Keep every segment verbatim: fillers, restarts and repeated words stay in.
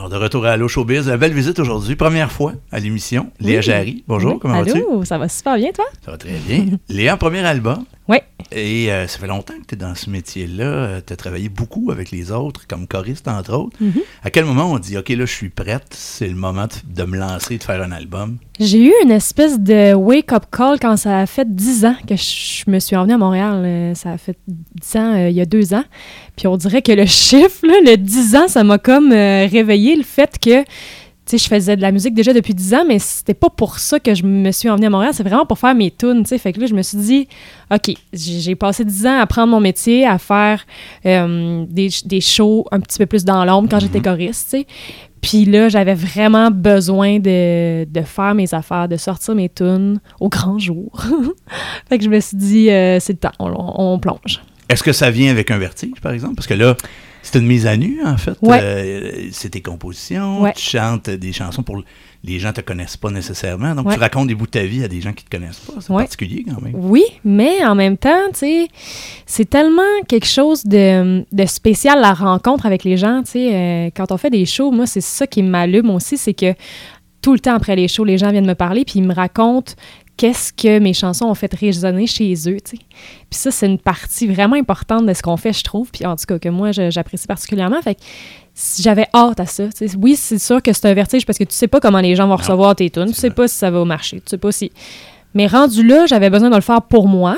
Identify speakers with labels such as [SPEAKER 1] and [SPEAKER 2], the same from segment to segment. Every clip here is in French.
[SPEAKER 1] Alors, de retour à Allô Showbiz, la belle visite aujourd'hui, première fois à l'émission, Léa
[SPEAKER 2] Oui.
[SPEAKER 1] Jarry. Bonjour,
[SPEAKER 2] Oui.
[SPEAKER 1] comment
[SPEAKER 2] Allô,
[SPEAKER 1] vas-tu?
[SPEAKER 2] Allô, ça va super bien, toi?
[SPEAKER 1] Ça va très bien. Léa, premier album.
[SPEAKER 2] Oui.
[SPEAKER 1] Et euh, ça fait longtemps que tu es dans ce métier-là. Tu as travaillé beaucoup avec les autres, comme choriste, entre autres.
[SPEAKER 2] Mm-hmm.
[SPEAKER 1] À quel moment on dit, OK, là, je suis prête, c'est le moment de, de me lancer, de faire un album?
[SPEAKER 2] J'ai eu une espèce de wake-up call quand ça a fait dix ans que je me suis revenue à Montréal. Euh, Ça a fait dix ans, euh, il y a deux ans. Puis on dirait que le chiffre, là, le dix ans, ça m'a comme euh, réveillé le fait que, tu sais, je faisais de la musique déjà depuis dix ans, mais c'était pas pour ça que je me suis revenue à Montréal. C'est vraiment pour faire mes tunes, tu sais. Fait que là, je me suis dit, OK, j'ai j'ai passé dix ans à apprendre mon métier, à faire euh, des, des shows un petit peu plus dans l'ombre quand mm-hmm. j'étais choriste, tu sais. Puis là, j'avais vraiment besoin de, de faire mes affaires, de sortir mes tunes au grand jour. Fait que je me suis dit, euh, c'est le temps, on, on, on plonge.
[SPEAKER 1] Est-ce que ça vient avec un vertige, par exemple? Parce que là, c'est une mise à nu, en fait.
[SPEAKER 2] Ouais.
[SPEAKER 1] Euh, c'est tes compositions,
[SPEAKER 2] ouais.
[SPEAKER 1] tu chantes des chansons pour... Les gens ne te connaissent pas nécessairement, donc
[SPEAKER 2] ouais.
[SPEAKER 1] tu racontes des bouts de ta vie à des gens qui ne te connaissent pas. C'est
[SPEAKER 2] ouais.
[SPEAKER 1] particulier quand même.
[SPEAKER 2] Oui, mais en même temps, tu sais, c'est tellement quelque chose de, de spécial, la rencontre avec les gens, tu sais. Euh, quand on fait des shows, moi, c'est ça qui m'allume aussi, c'est que tout le temps après les shows, les gens viennent me parler puis ils me racontent qu'est-ce que mes chansons ont fait résonner chez eux, tu sais. Puis ça, c'est une partie vraiment importante de ce qu'on fait, je trouve, puis en tout cas que moi, je, j'apprécie particulièrement. Fait que j'avais hâte à ça. T'sais. Oui, c'est sûr que c'est un vertige parce que tu sais pas comment les gens vont recevoir non, tes tunes, tu sais pas si ça va marcher, tu sais pas si... Mais rendu là, j'avais besoin de le faire pour moi,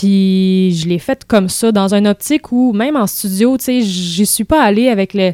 [SPEAKER 2] puis je l'ai fait comme ça, dans une optique où, même en studio, tu sais, j'y suis pas allée avec le...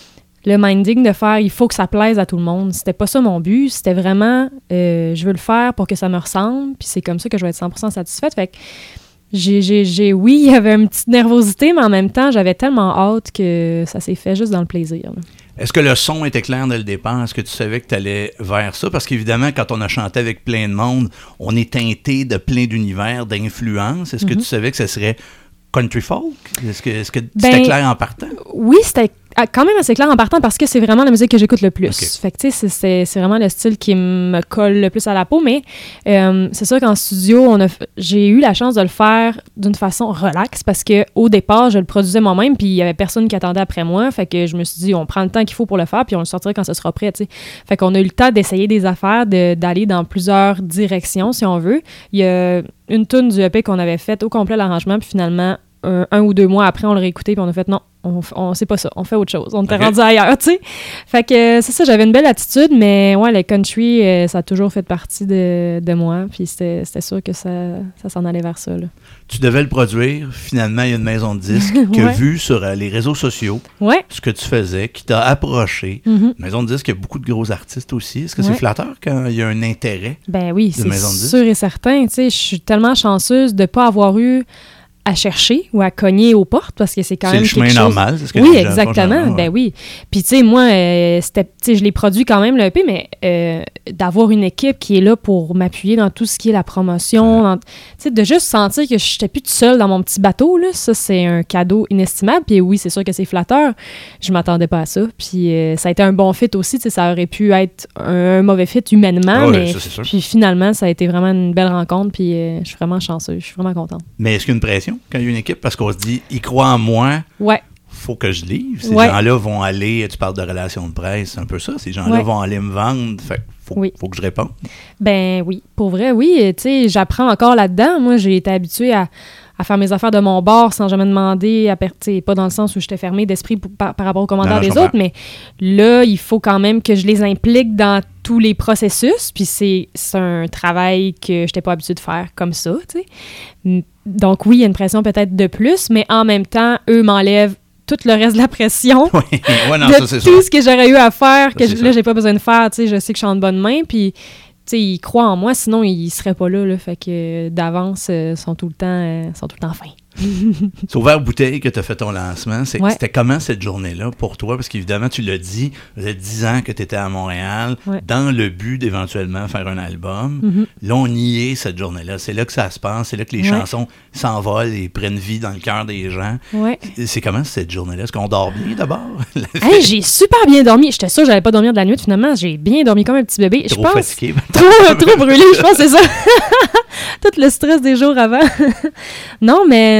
[SPEAKER 2] le minding de faire, il faut que ça plaise à tout le monde. C'était pas ça mon but. C'était vraiment, euh, je veux le faire pour que ça me ressemble, puis c'est comme ça que je vais être cent pour cent satisfaite. Fait que, j'ai, j'ai, j'ai, oui, il y avait une petite nervosité, mais en même temps, j'avais tellement hâte que ça s'est fait juste dans le plaisir. Là.
[SPEAKER 1] Est-ce que le son était clair dès le départ? Est-ce que tu savais que tu allais vers ça? Parce qu'évidemment, quand on a chanté avec plein de monde, on est teinté de plein d'univers, d'influences. Est-ce mm-hmm. que tu savais que ça serait country folk? Est-ce que, est-ce que ben, c'était clair en partant?
[SPEAKER 2] Oui, c'était quand même assez clair en partant parce que c'est vraiment la musique que j'écoute le plus. Okay. Fait que, tu sais, c'est, c'est, c'est vraiment le style qui me colle le plus à la peau, mais euh, c'est sûr qu'en studio, on a, j'ai eu la chance de le faire d'une façon relax parce qu'au départ, je le produisais moi-même puis il y avait personne qui attendait après moi. Fait que je me suis dit, on prend le temps qu'il faut pour le faire puis on le sortira quand ce sera prêt, tu sais. Fait qu'on a eu le temps d'essayer des affaires, de, d'aller dans plusieurs directions, si on veut. Il y a une toune du E P qu'on avait faite au complet l'arrangement puis finalement, un, un ou deux mois après, on l'a réécouté puis on a fait non. On, on c'est pas ça, on fait autre chose. On était okay. rendu ailleurs, tu sais. Fait que c'est ça, j'avais une belle attitude, mais ouais, le country, euh, ça a toujours fait partie de, de moi, puis c'était, c'était sûr que ça, ça s'en allait vers ça, là.
[SPEAKER 1] Tu devais le produire, finalement, il y a une maison de disques qui a ouais. vu sur euh, les réseaux sociaux
[SPEAKER 2] ouais.
[SPEAKER 1] ce que tu faisais, qui t'a approché. Mm-hmm. Maison de disques, il y a beaucoup de gros artistes aussi. Est-ce que ouais. c'est flatteur quand il y a un intérêt?
[SPEAKER 2] Ben oui,
[SPEAKER 1] de
[SPEAKER 2] c'est
[SPEAKER 1] maison de disques?
[SPEAKER 2] Sûr et certain. Tu sais, je suis tellement chanceuse de ne pas avoir eu à chercher ou à cogner aux portes parce que c'est quand
[SPEAKER 1] c'est
[SPEAKER 2] même
[SPEAKER 1] le chemin
[SPEAKER 2] quelque chose...
[SPEAKER 1] normal, c'est ce que
[SPEAKER 2] oui,
[SPEAKER 1] les gens
[SPEAKER 2] exactement,
[SPEAKER 1] font, ouais.
[SPEAKER 2] ben oui. Puis tu sais, moi, euh, c'était, tu sais, je l'ai produit quand même le E P, mais euh, d'avoir une équipe qui est là pour m'appuyer dans tout ce qui est la promotion, ouais. tu sais, de juste sentir que je n'étais plus toute seule dans mon petit bateau, là, ça, c'est un cadeau inestimable. Puis oui, c'est sûr que c'est flatteur. Je m'attendais pas à ça. Puis euh, ça a été un bon fit aussi, tu sais, ça aurait pu être un, un mauvais fit humainement,
[SPEAKER 1] ouais,
[SPEAKER 2] mais
[SPEAKER 1] ça, c'est sûr.
[SPEAKER 2] Puis finalement, ça a été vraiment une belle rencontre, puis euh, je suis vraiment chanceuse, je suis vraiment contente.
[SPEAKER 1] Mais est-ce qu'il y a une pression quand il y a une équipe? Parce qu'on se dit, ils croient en moi,
[SPEAKER 2] ouais.
[SPEAKER 1] faut que je livre. Ces
[SPEAKER 2] ouais.
[SPEAKER 1] gens-là vont aller, tu parles de relations de presse, c'est un peu ça, ces gens-là
[SPEAKER 2] ouais.
[SPEAKER 1] vont aller me vendre, fait faut,
[SPEAKER 2] oui.
[SPEAKER 1] faut que je réponde.
[SPEAKER 2] Ben oui, pour vrai, oui, tu sais, j'apprends encore là-dedans. Moi, j'ai été habituée à, à faire mes affaires de mon bord sans jamais demander, à per- pas dans le sens où j'étais fermée d'esprit pour, par, par rapport aux commandants des autres, mais là, il faut quand même que je les implique dans tous les processus, puis c'est, c'est un travail que je n'étais pas habituée de faire comme ça, tu sais. Donc oui, il y a une pression peut-être de plus, mais en même temps, eux m'enlèvent tout le reste de la pression
[SPEAKER 1] oui. ouais, non,
[SPEAKER 2] de
[SPEAKER 1] ça, c'est
[SPEAKER 2] tout
[SPEAKER 1] ça.
[SPEAKER 2] ce que j'aurais eu à faire, que
[SPEAKER 1] ça,
[SPEAKER 2] je, là, j'ai pas besoin de faire, tu sais, je sais que je suis en de bonnes mains, puis tu sais, ils croient en moi, sinon ils seraient pas là, là, fait que d'avance, euh, sont tout le temps, euh, sont tout le temps fins.
[SPEAKER 1] C'est Ouvert Bouteille que tu as fait ton lancement. C'est,
[SPEAKER 2] ouais.
[SPEAKER 1] C'était comment cette journée-là pour toi? Parce qu'évidemment, tu l'as dit, ça faisait dix ans que tu étais à Montréal
[SPEAKER 2] ouais.
[SPEAKER 1] dans le but d'éventuellement faire un album.
[SPEAKER 2] Mm-hmm.
[SPEAKER 1] Là, on y est cette journée-là. C'est là que ça se passe. C'est là que les ouais. chansons s'envolent et prennent vie dans le cœur des gens.
[SPEAKER 2] Ouais.
[SPEAKER 1] C'est, c'est comment cette journée-là? Est-ce qu'on dort bien d'abord?
[SPEAKER 2] Hey, j'ai super bien dormi. J'étais sûre que j'allais pas dormir de la nuit. Finalement, j'ai bien dormi comme un petit bébé.
[SPEAKER 1] Trop
[SPEAKER 2] je pense,
[SPEAKER 1] fatigué.
[SPEAKER 2] trop, trop brûlé, je pense, c'est ça. Tout le stress des jours avant. Non, mais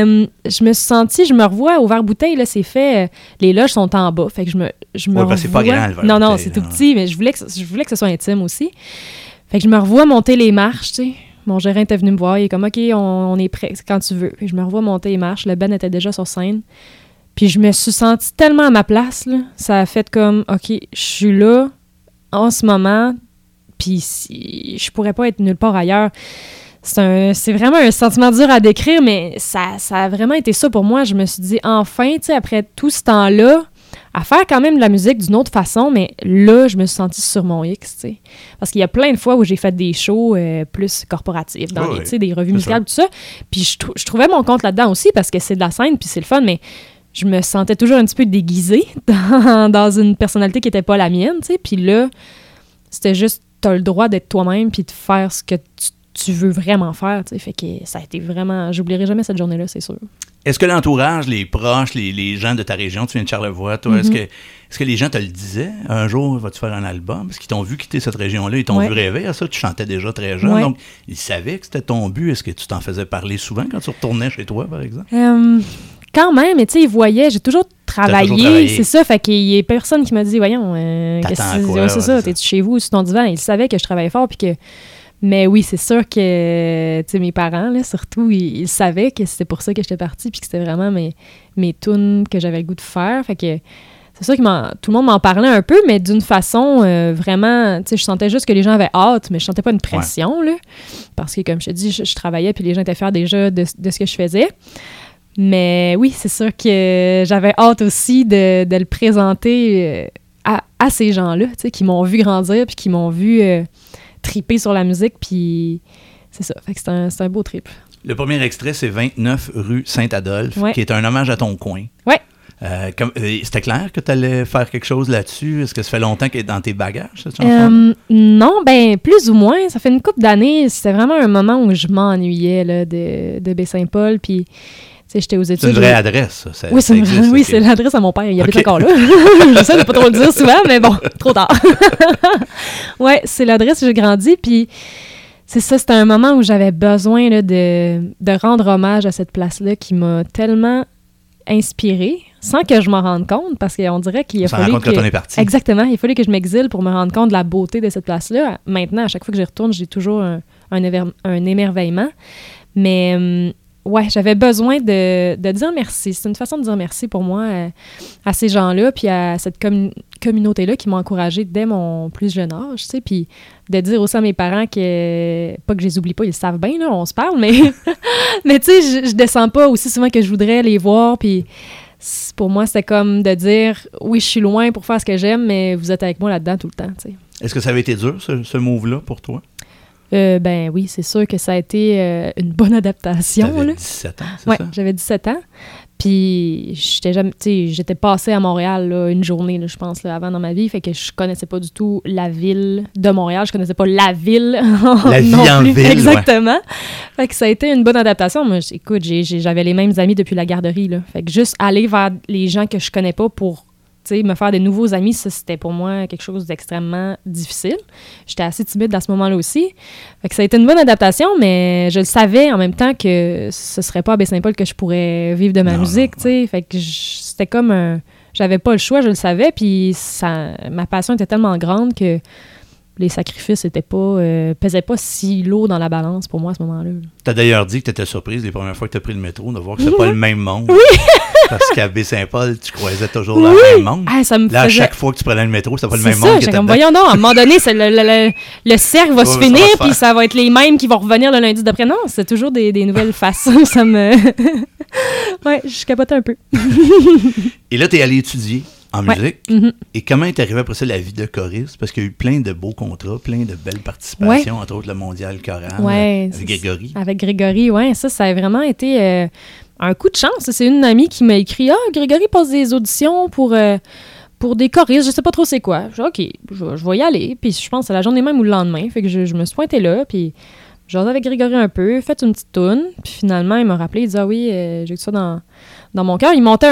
[SPEAKER 2] euh, je me suis sentie, je me revois au verre-bouteille, là, c'est fait, euh, les loges sont en bas, fait que je me, je me
[SPEAKER 1] ouais,
[SPEAKER 2] revois...
[SPEAKER 1] c'est pas grand, le verre-bouteille.
[SPEAKER 2] Non, non, c'est tout petit, mais je voulais, que, je voulais que ce soit intime aussi. Fait que je me revois monter les marches, tu sais. Mon gérant était venu me voir, il est comme « OK, on, on est prêt, c'est quand tu veux. » Puis je me revois monter les marches, le Ben était déjà sur scène. Puis je me suis sentie tellement à ma place, là. Ça a fait comme « OK, je suis là, en ce moment, puis si, je pourrais pas être nulle part ailleurs. » C'est, un, c'est vraiment un sentiment dur à décrire, mais ça, ça a vraiment été ça pour moi. Je me suis dit, enfin, tu sais, après tout ce temps-là, à faire quand même de la musique d'une autre façon, mais là, je me suis sentie sur mon X, tu sais. Parce qu'il y a plein de fois où j'ai fait des shows euh, plus corporatifs, dans
[SPEAKER 1] oh,
[SPEAKER 2] les,
[SPEAKER 1] oui.
[SPEAKER 2] tu sais, des revues musicales, tout ça. Puis je, je trouvais mon compte là-dedans aussi, parce que c'est de la scène, puis c'est le fun, mais je me sentais toujours un petit peu déguisée dans, dans une personnalité qui n'était pas la mienne, tu sais. Puis là, c'était juste, t'as le droit d'être toi-même, puis de faire ce que tu tu veux vraiment faire, tu sais, fait que ça a été vraiment... J'oublierai jamais cette journée-là, c'est sûr.
[SPEAKER 1] Est-ce que l'entourage, les proches, les, les gens de ta région, tu viens de Charlevoix, toi, mm-hmm. est-ce que, est-ce que les gens te le disaient? Un jour, vas-tu faire un album? Parce qu'ils t'ont vu quitter cette région-là, ils t'ont ouais. vu rêver à ça, tu chantais déjà très jeune, ouais. donc ils savaient que c'était ton but. Est-ce que tu t'en faisais parler souvent quand tu retournais chez toi, par exemple?
[SPEAKER 2] Um, quand même, mais tu sais, ils voyaient, j'ai toujours travaillé, toujours travaillé. C'est ça, fait qu'il y a personne qui m'a dit, voyons, euh, qu'est-ce que c'est, ouais, c'est ça, t'es-tu chez vous, sur ton divan? Ils savaient que je travaillais fort, puis que... Mais oui, c'est sûr que, tu sais, mes parents, là, surtout, ils, ils savaient que c'était pour ça que j'étais partie, puis que c'était vraiment mes, mes tunes que j'avais le goût de faire. Fait que c'est sûr que tout le monde m'en parlait un peu, mais d'une façon euh, vraiment, tu sais, je sentais juste que les gens avaient hâte, mais je sentais pas une pression, ouais. là. Parce que, comme je te dis, je, je travaillais, puis les gens étaient fiers déjà de, de ce que je faisais. Mais oui, c'est sûr que j'avais hâte aussi de, de le présenter à, à ces gens-là, tu sais, qui m'ont vu grandir, puis qui m'ont vu... Euh, triper sur la musique, puis c'est ça. Fait que c'est un, c'est un beau trip.
[SPEAKER 1] Le premier extrait, c'est vingt-neuf rue Saint-Adolphe, ouais. qui est un hommage à ton coin.
[SPEAKER 2] Oui.
[SPEAKER 1] Euh, comme, euh, c'était clair que tu allais faire quelque chose là-dessus? Est-ce que ça fait longtemps qu'elle est dans tes bagages, cette chanson?
[SPEAKER 2] Euh, non, ben plus ou moins. Ça fait une couple d'années. C'était vraiment un moment où je m'ennuyais là, de, de Baie-Saint-Paul, puis... sais, j'étais aux études.
[SPEAKER 1] C'est une vraie adresse, ça. ça
[SPEAKER 2] oui, c'est,
[SPEAKER 1] ça existe,
[SPEAKER 2] oui
[SPEAKER 1] okay.
[SPEAKER 2] c'est l'adresse à mon père. Il habite
[SPEAKER 1] okay.
[SPEAKER 2] encore là. J'essaie de pas trop le dire souvent, mais bon, trop tard. Ouais, c'est l'adresse où j'ai grandi. Puis c'est ça, c'était un moment où j'avais besoin là, de, de rendre hommage à cette place-là qui m'a tellement inspirée, sans que je m'en rende compte, parce qu'on dirait qu'il a
[SPEAKER 1] on
[SPEAKER 2] fallu
[SPEAKER 1] s'en rend compte
[SPEAKER 2] que...
[SPEAKER 1] quand on est parti.
[SPEAKER 2] Exactement. Il a fallu que je m'exile pour me rendre compte de la beauté de cette place-là. Maintenant, à chaque fois que j'y retourne, j'ai toujours un, un, éver... un émerveillement. Mais... Hum, ouais, j'avais besoin de, de dire merci. C'est une façon de dire merci pour moi à, à ces gens-là, puis à cette com- communauté-là qui m'a encouragée dès mon plus jeune âge, tu sais, puis de dire aussi à mes parents que, pas que je les oublie pas, ils le savent bien, là, on se parle, mais, mais tu sais, je, je descends pas aussi souvent que je voudrais les voir, puis pour moi, c'était comme de dire, oui, je suis loin pour faire ce que j'aime, mais vous êtes avec moi là-dedans tout le temps, tu sais.
[SPEAKER 1] Est-ce que ça avait été dur, ce, ce move-là, pour toi?
[SPEAKER 2] Euh, ben oui, c'est sûr que ça a été euh, une bonne adaptation.
[SPEAKER 1] T'avais
[SPEAKER 2] là.
[SPEAKER 1] dix-sept ans, c'est
[SPEAKER 2] ouais,
[SPEAKER 1] ça?
[SPEAKER 2] J'avais dix-sept ans. Puis j'étais jamais, tu sais, j'étais passée à Montréal là, une journée, là, je pense, là, avant dans ma vie. Fait que je connaissais pas du tout la ville de Montréal. Je connaissais pas la ville.
[SPEAKER 1] La vie en
[SPEAKER 2] plus.
[SPEAKER 1] ville.
[SPEAKER 2] Exactement. Ouais. Fait que ça a été une bonne adaptation. Moi, écoute, j'ai, j'ai, j'avais les mêmes amis depuis la garderie. Là. Fait que juste aller vers les gens que je connais pas pour T'sais, me faire des nouveaux amis, ça, c'était pour moi quelque chose d'extrêmement difficile. J'étais assez timide à ce moment-là aussi. Fait que ça a été une bonne adaptation, mais je le savais en même temps que ce serait pas à Baie-Saint-Paul que je pourrais vivre de ma non, musique, tu sais. Fait que je, c'était comme un... J'avais pas le choix, je le savais, puis ça, ma passion était tellement grande que les sacrifices étaient pas, euh, pesaient pas si lourd dans la balance pour moi à ce moment-là.
[SPEAKER 1] Tu as d'ailleurs dit que tu étais surprise les premières fois que tu as pris le métro de voir que c'était pas le même monde.
[SPEAKER 2] Oui!
[SPEAKER 1] Parce qu'à Baie-Saint-Paul, tu croisais toujours oui. le même monde.
[SPEAKER 2] Ah, ça me
[SPEAKER 1] Là,
[SPEAKER 2] faisait...
[SPEAKER 1] à chaque fois que tu prenais le métro, c'était pas le
[SPEAKER 2] c'est
[SPEAKER 1] même
[SPEAKER 2] ça,
[SPEAKER 1] monde.
[SPEAKER 2] C'est comme, voyons donc, à un moment donné, c'est le, le, le, le cercle va
[SPEAKER 1] ouais,
[SPEAKER 2] se finir,
[SPEAKER 1] puis
[SPEAKER 2] ça va être les mêmes qui vont revenir le lundi d'après. Non, c'est toujours des, des nouvelles faces. Ça me... ouais, je capotais un peu.
[SPEAKER 1] Et là, tu es allé étudier en
[SPEAKER 2] ouais.
[SPEAKER 1] musique.
[SPEAKER 2] Mm-hmm.
[SPEAKER 1] Et comment est arrivé après ça la vie de choriste? Parce qu'il y a eu plein de beaux contrats, plein de belles participations, ouais. entre autres le Mondial Choral
[SPEAKER 2] ouais,
[SPEAKER 1] avec Grégory.
[SPEAKER 2] Avec Grégory, oui. Ça, ça a vraiment été euh, un coup de chance. C'est une amie qui m'a écrit « Ah, Grégory passe des auditions pour... Euh, pour des choristes, je sais pas trop c'est quoi. » Je dis « OK, je, je vais y aller. » Puis je pense que c'est la journée même ou le lendemain. Fait que je, je me suis pointée là, puis j'ai jasé avec Grégory un peu, fait une petite toune. Puis finalement, il m'a rappelé, il dit « Ah oui, euh, j'ai eu ça dans, dans mon cœur. » Il montait un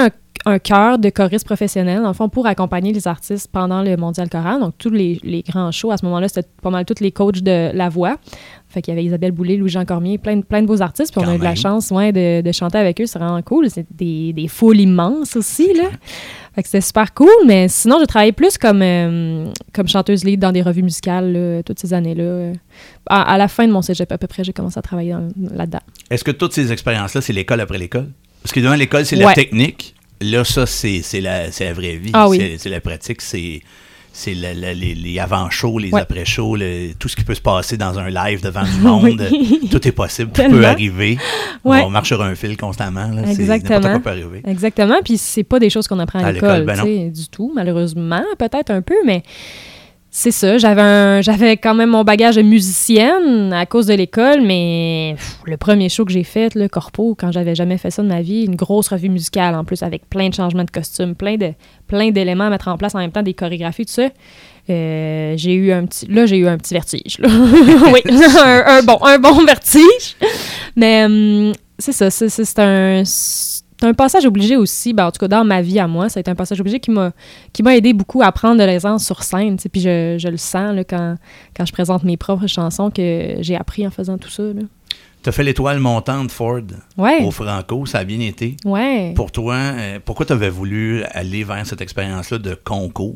[SPEAKER 2] un chœur de choristes professionnels, dans le fond, pour accompagner les artistes pendant le Mondial Choral. Donc, tous les, les grands shows, à ce moment-là, c'était pas mal tous les coachs de la voix. Fait qu'il y avait Isabelle Boulay, Louis-Jean Cormier, plein de, plein de beaux artistes. Puis on a eu de la chance ouais, de, de chanter avec eux. C'est vraiment cool. C'est des, des foules immenses aussi, là. Fait que c'était super cool. Mais sinon, j'ai travaillé plus comme, euh, comme chanteuse lead dans des revues musicales là, toutes ces années-là. À, à la fin de mon cégep, à peu près, j'ai commencé à travailler dans, là-dedans.
[SPEAKER 1] Est-ce que toutes ces expériences-là, c'est l'école après l'école? Parce que devant l'école, c'est
[SPEAKER 2] ouais.
[SPEAKER 1] la technique. Là, ça, c'est, c'est, la, c'est la vraie vie.
[SPEAKER 2] Ah, oui.
[SPEAKER 1] c'est, c'est la pratique, c'est... C'est la, la, les, les avant-shows, les
[SPEAKER 2] ouais.
[SPEAKER 1] après-shows, le, tout ce qui peut se passer dans un live devant du monde.
[SPEAKER 2] oui.
[SPEAKER 1] Tout est possible, tout peut arriver.
[SPEAKER 2] Ouais.
[SPEAKER 1] On marche sur un fil constamment. Là.
[SPEAKER 2] Exactement.
[SPEAKER 1] C'est, n'importe quoi peut arriver.
[SPEAKER 2] Exactement. Puis c'est pas des choses qu'on apprend à, à l'école, l'école ben du tout, malheureusement. Peut-être un peu, mais c'est ça. J'avais, un, j'avais quand même mon bagage de musicienne à cause de l'école, mais pff, le premier show que j'ai fait, le corpo, quand j'avais jamais fait ça de ma vie, une grosse revue musicale en plus, avec plein de changements de costumes, plein de plein d'éléments à mettre en place en même temps, des chorégraphies, tout ça. Euh, j'ai eu un petit, là, j'ai eu un petit vertige. Là. oui, un, un, bon, un bon vertige. Mais hum, c'est ça, c'est, c'est, c'est un... C'est un passage obligé aussi, ben en tout cas dans ma vie à moi, ça a été un passage obligé qui m'a, qui m'a aidé beaucoup à prendre de l'aisance sur scène. Puis je, je le sens là, quand, quand je présente mes propres chansons que j'ai appris en faisant tout ça.
[SPEAKER 1] Tu as fait l'étoile montante Ford
[SPEAKER 2] ouais.
[SPEAKER 1] au Franco, ça a bien été.
[SPEAKER 2] Ouais.
[SPEAKER 1] Pour toi, euh, pourquoi tu avais voulu aller vers cette expérience-là de concours?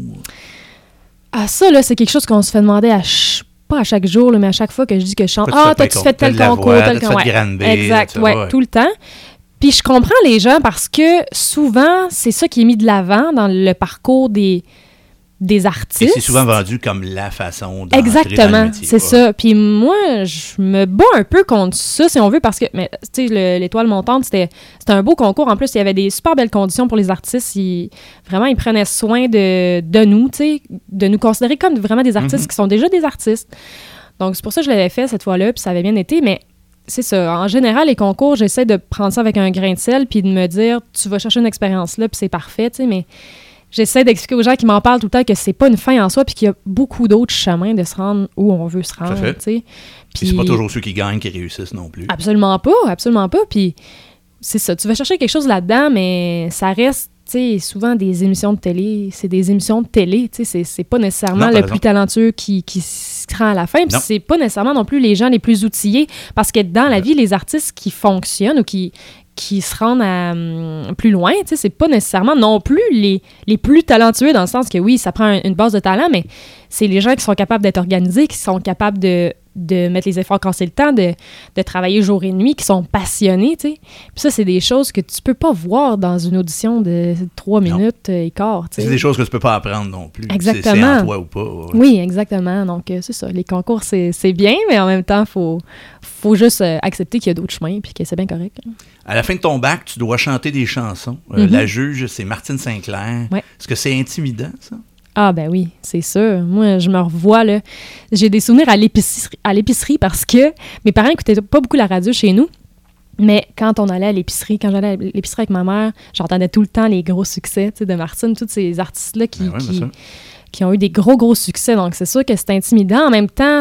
[SPEAKER 2] Ah ça, là, c'est quelque chose qu'on se fait demander à ch- pas à chaque jour, là, mais à chaque fois que je dis que je chante. Ah, t'as-tu fait tel concours, tel concours. Ouais. Exact, ouais, ouais, tout le temps. Puis je comprends les gens parce que souvent, c'est ça qui est mis de l'avant dans le parcours des, des artistes.
[SPEAKER 1] Et c'est souvent vendu comme la façon d'entrer
[SPEAKER 2] exactement,
[SPEAKER 1] dans le métier.
[SPEAKER 2] C'est ouais. ça. Puis moi, je me bats un peu contre ça, si on veut, parce que, mais tu sais, l'étoile montante, c'était, c'était un beau concours. En plus, il y avait des super belles conditions pour les artistes. Ils, vraiment, ils prenaient soin de, de nous, tu sais, de nous considérer comme vraiment des artistes mm-hmm. qui sont déjà des artistes. Donc, c'est pour ça que je l'avais fait cette fois-là, puis ça avait bien été, mais c'est ça. En général, les concours, j'essaie de prendre ça avec un grain de sel puis de me dire, tu vas chercher une expérience là, puis c'est parfait, tu sais, mais j'essaie d'expliquer aux gens qui m'en parlent tout le temps que c'est pas une fin en soi puis qu'il y a beaucoup d'autres chemins de se rendre où on veut se rendre, tu sais.
[SPEAKER 1] Puis c'est pas toujours ceux qui gagnent qui réussissent non plus.
[SPEAKER 2] Absolument pas, absolument pas. Puis c'est ça, tu vas chercher quelque chose là-dedans, mais ça reste, tu sais, souvent des émissions de télé, c'est des émissions de télé, tu sais, c'est, c'est pas nécessairement non, le plus talentueux qui, qui se rend à la fin, puis c'est pas nécessairement non plus les gens les plus outillés, parce que dans la vie, les artistes qui fonctionnent ou qui, qui se rendent à, um, plus loin, tu sais, c'est pas nécessairement non plus les, les plus talentueux, dans le sens que oui, ça prend un, une base de talent, mais c'est les gens qui sont capables d'être organisés, qui sont capables de de mettre les efforts quand c'est le temps, de, de travailler jour et nuit, qui sont passionnés, tu sais. Puis ça, c'est des choses que tu peux pas voir dans une audition de trois minutes et quart, tu sais.
[SPEAKER 1] C'est des choses que tu peux pas apprendre non plus.
[SPEAKER 2] Exactement.
[SPEAKER 1] C'est, c'est en toi ou pas. Ouais.
[SPEAKER 2] Oui, exactement. Donc, euh, c'est ça. Les concours, c'est, c'est bien, mais en même temps, il faut, faut juste euh, accepter qu'il y a d'autres chemins puis que c'est bien correct. Hein.
[SPEAKER 1] À la fin de ton bac, tu dois chanter des chansons. Euh, mm-hmm. La juge, c'est Martine Sinclair.
[SPEAKER 2] Ouais.
[SPEAKER 1] Est-ce que c'est intimidant, ça?
[SPEAKER 2] Ah ben oui, c'est sûr. Moi, je me revois, là. J'ai des souvenirs à l'épicerie, à l'épicerie parce que mes parents n'écoutaient pas beaucoup la radio chez nous. Mais quand on allait à l'épicerie, quand j'allais à l'épicerie avec ma mère, j'entendais tout le temps les gros succès de Martine, tous ces artistes-là qui,
[SPEAKER 1] ben ouais,
[SPEAKER 2] qui, qui ont eu des gros, gros succès. Donc, c'est sûr que c'est intimidant. En même temps,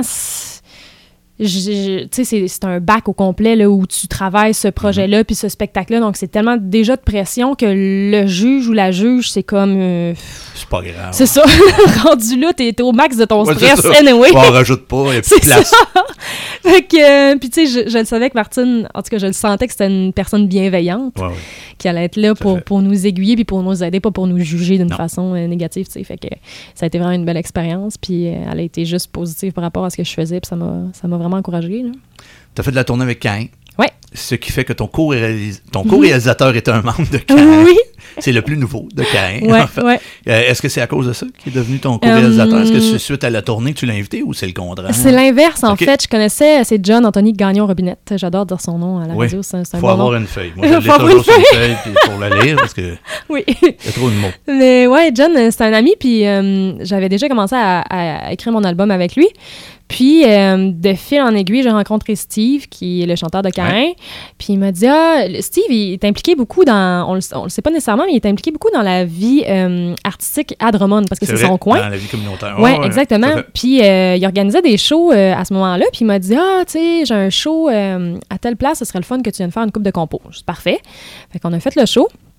[SPEAKER 2] tu sais, c'est, c'est un bac au complet là, où tu travailles ce projet-là puis ce spectacle-là. Donc, c'est tellement déjà de pression que le juge ou la juge, c'est comme... Euh,
[SPEAKER 1] c'est pas grave.
[SPEAKER 2] C'est ça. Rendu là, t'es, t'es au max de ton
[SPEAKER 1] ouais,
[SPEAKER 2] stress. Anyway.
[SPEAKER 1] On en rajoute pas, il y a plus de place.
[SPEAKER 2] Fait que, euh, puis tu sais, je, je le savais que Martine, en tout cas, je le sentais que c'était une personne bienveillante
[SPEAKER 1] ouais, ouais.
[SPEAKER 2] qui allait être là pour, pour nous aiguiller puis pour nous aider, pas pour nous juger d'une non. façon euh, négative, tu sais. Fait que ça a été vraiment une belle expérience puis euh, elle a été juste positive par rapport à ce que je faisais puis ça m'a, ça m'a vraiment encouragée.
[SPEAKER 1] Tu as fait de la tournée avec Caïn.
[SPEAKER 2] Oui.
[SPEAKER 1] Ce qui fait que ton, co-réalis- ton co-réalisateur est un membre de Caïn.
[SPEAKER 2] Oui.
[SPEAKER 1] C'est le plus nouveau de Caïn.
[SPEAKER 2] Ouais,
[SPEAKER 1] en fait.
[SPEAKER 2] ouais.
[SPEAKER 1] Euh, est-ce que c'est à cause de ça qu'il est devenu ton co-réalisateur?
[SPEAKER 2] Um,
[SPEAKER 1] Est-ce que c'est suite à la tournée que tu l'as invité ou c'est le contraire?
[SPEAKER 2] C'est l'inverse, en
[SPEAKER 1] okay.
[SPEAKER 2] fait. Je connaissais, c'est John Anthony Gagnon-Robinette. J'adore dire son nom à la
[SPEAKER 1] oui.
[SPEAKER 2] radio. C'est, c'est un
[SPEAKER 1] faut
[SPEAKER 2] bon
[SPEAKER 1] avoir
[SPEAKER 2] nom.
[SPEAKER 1] une feuille. Moi, je l'ai toujours sur une feuille pour la lire parce que
[SPEAKER 2] oui.
[SPEAKER 1] il y a trop de mots.
[SPEAKER 2] Mais ouais, John, c'est un ami, puis euh, j'avais déjà commencé à, à écrire mon album avec lui. Puis, euh, de fil en aiguille, j'ai rencontré Steve, qui est le chanteur de Caïn. Ouais. Puis, il m'a dit, ah, Steve, il est impliqué beaucoup dans, on le, on le sait pas nécessairement, mais il est impliqué beaucoup dans la vie euh, artistique à Drummond, parce que c'est, c'est son coin.
[SPEAKER 1] Dans la vie communautaire.
[SPEAKER 2] Ouais, ouais, exactement. Puis, euh, il organisait des shows euh, à ce moment-là. Puis, il m'a dit, ah, tu sais, j'ai un show euh, à telle place, ce serait le fun que tu viennes faire une coupe de compos. Je dis, parfait. Fait qu'on a fait le show.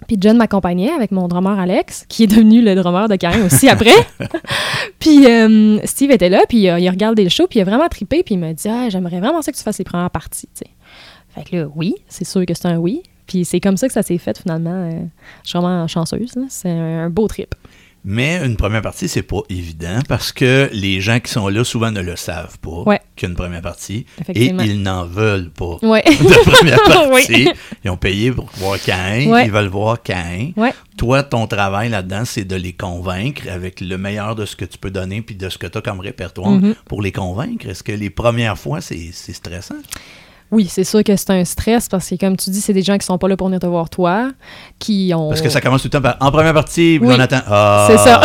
[SPEAKER 2] Puis John m'accompagnait avec mon drummer Alex, qui est devenu le drummer de Caïn aussi après. Puis euh, Steve était là, puis euh, il a regardé le show, puis il a vraiment trippé, puis il m'a dit ah, « j'aimerais vraiment ça que tu fasses les premières parties. » T'sais. Fait que là, oui, c'est sûr que c'est un oui. Puis c'est comme ça que ça s'est fait finalement. Euh, je suis vraiment chanceuse. Là. C'est un, un beau trip.
[SPEAKER 1] Mais une première partie, c'est pas évident parce que les gens qui sont là souvent ne le savent pas
[SPEAKER 2] ouais.
[SPEAKER 1] qu'il y a une première partie et ils n'en veulent pas
[SPEAKER 2] ouais.
[SPEAKER 1] de première partie.
[SPEAKER 2] oui.
[SPEAKER 1] Ils ont payé pour voir Caïn,
[SPEAKER 2] ouais.
[SPEAKER 1] ils veulent voir Caïn.
[SPEAKER 2] Ouais.
[SPEAKER 1] Toi, ton travail là-dedans, c'est de les convaincre avec le meilleur de ce que tu peux donner puis de ce que tu as comme répertoire mm-hmm. pour les convaincre. Est-ce que les premières fois, c'est, c'est stressant?
[SPEAKER 2] Oui, c'est sûr que c'est un stress parce que, comme tu dis, c'est des gens qui sont pas là pour venir te voir toi, qui ont...
[SPEAKER 1] Parce que ça commence tout le temps par... En première partie, puis oui. on attend... Ah.
[SPEAKER 2] C'est ça.